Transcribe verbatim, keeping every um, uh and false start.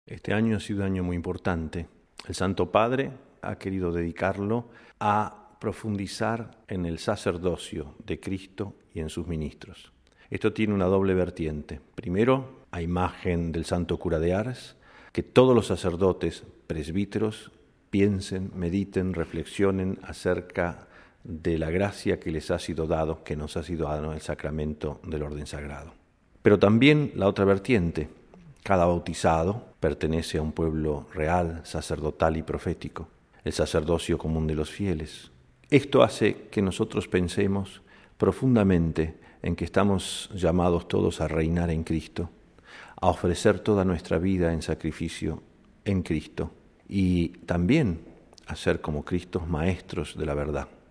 Este año ha sido un año muy importante. El Santo Padre ha querido dedicarlo a profundizar en el sacerdocio de Cristo y en sus ministros. Esto tiene una doble vertiente. Primero, a imagen del Santo Cura de Ars, que todos los sacerdotes presbíteros piensen, mediten, reflexionen acerca de la gracia que les ha sido dado, que nos ha sido dado en el sacramento del orden sagrado. Pero también la otra vertiente. Cada bautizado pertenece a un pueblo real, sacerdotal y profético, el sacerdocio común de los fieles. Esto hace que nosotros pensemos profundamente en que estamos llamados todos a reinar en Cristo, a ofrecer toda nuestra vida en sacrificio en Cristo y también a ser como Cristos maestros de la verdad.